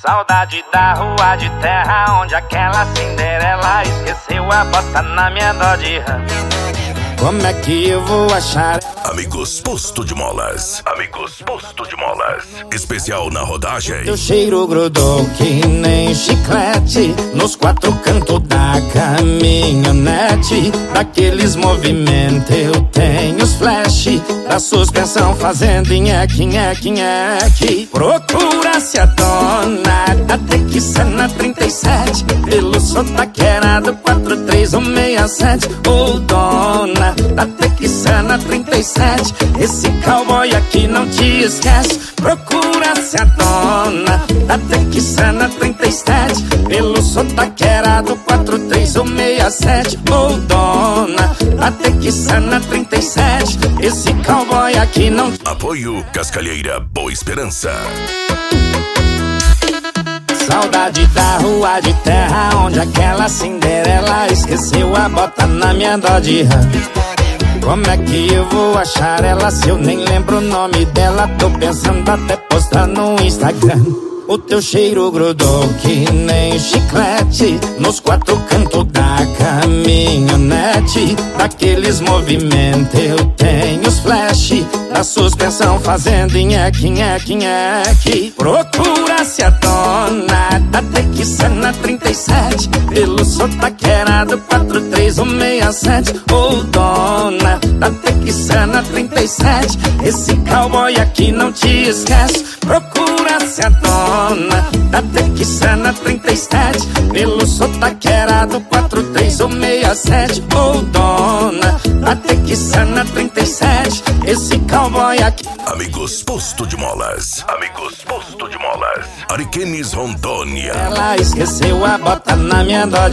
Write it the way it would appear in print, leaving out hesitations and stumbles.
Saudade da rua de terra onde aquela Cinderela esqueceu a bota na minha Dodge Ram. Como é que eu vou achar? Amigos Posto de Molas. Amigos Posto de Molas. Especial na rodagem. Teu cheiro grudou que nem chiclete nos quatro cantos da caminhonete. Daqueles movimentos eu tenho os flash da suspensão fazendo nheque, nheque, nheque. Procura-se a dona da Texana 37 pelo sotaqueirado 43167. Ô dona da Texana 37, esse cowboy aqui não te esquece. Procura-se a dona da Texana 37 pelo sotaqueirado 43167. Ô dona da Texana 37, esse cowboy aqui não... Apoio Cascalheira Boa Esperança. Saudade da rua de terra onde aquela Cinderela esqueceu a bota na minha Dodge Ram. Como é que eu vou achar ela se eu nem lembro o nome dela? Tô pensando até postar no Instagram. O teu cheiro grudou que nem chiclete nos quatro cantos da caminhonete. Daqueles movimentos eu tenho os flash da suspensão fazendo nheque, nheque, nheque. Procura-se a dona da Texana 37 pelo sotaqueirado 43167. Ô dona da Texana 37, esse cowboy aqui não te esquece. Procura-se a dona da Texana 37 pelo sotaqueirado 43167. Ô dona da Texana 37, esse cowboy aqui... Amigos Posto de Molas. Amigos Posto de Molas. Ariquemes, Rondônia. Ela esqueceu a bota na minha Dodge.